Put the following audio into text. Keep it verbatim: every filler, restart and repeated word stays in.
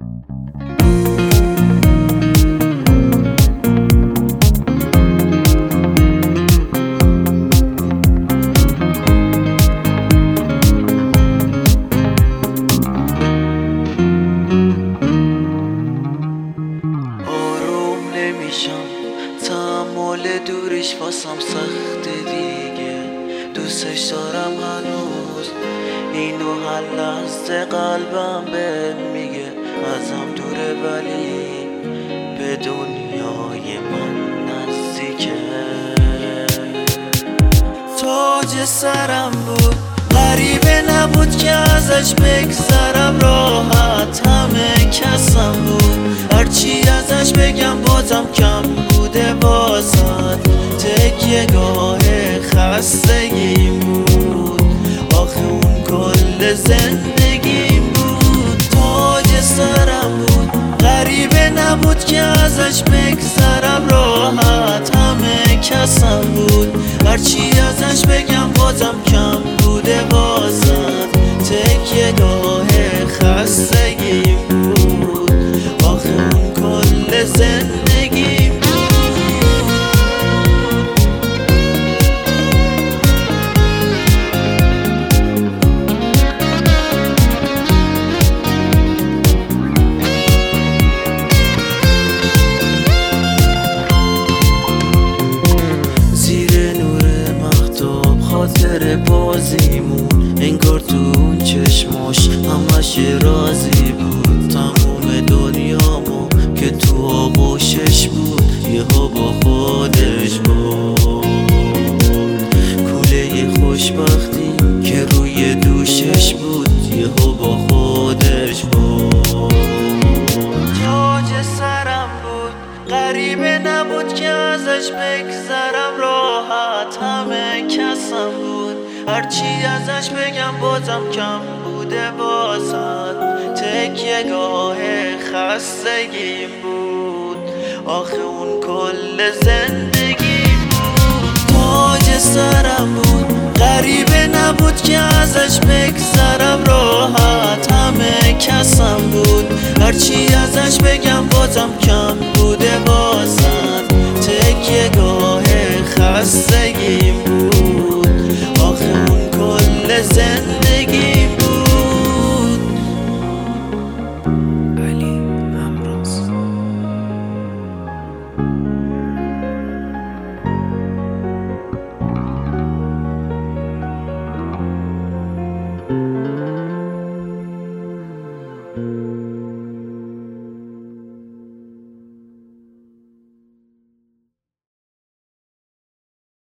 تحمل دوریش واسم سخته دیگه، دوستش دارم هنوز، اینو هر لحظه قلبم به میگه ازم دوره ولی به دنیای من نزدیکه. تاج سرم بود غریبه نبود که ازش بگذرم، راحت همه کسم بود، هرچی ازش بگم بازم کم بوده واسد، تکیه گاه خستگیم بود، آخه اون کل زندگیم بود. تاج سرم بود غریبه نبود که ازش بگذرم، راحت همه کسم بود، هرچی ازش بگم بازم کم بوده واسد، تکیه گاه خستگیم بود، آخه اون کل زندگیم بود. خاطر بازیمون انگار تو اون چشماش همش رازی بود، تموم دنیامو که تو آغوشش بود یهو با خودش بود، کوله خوشبختی که روی دوشش بود یهو با خودش بود. تاج سرم بود غریبه نبود که ازش بگذرم، راحت همه کسم بود، هرچی ازش بگم بازم کم بوده واسد، تکیه گاه خستگیم بود، آخه اون کل زندگیم بود. تاج سرم بود غریبه نبود که ازش بگذرم، راحت همه کسم بود، هرچی ازش بگم بازم کم بوده واسد، تکیه گاه خستگیم بود، آخه اون کل زندگیم بود. علی همراز.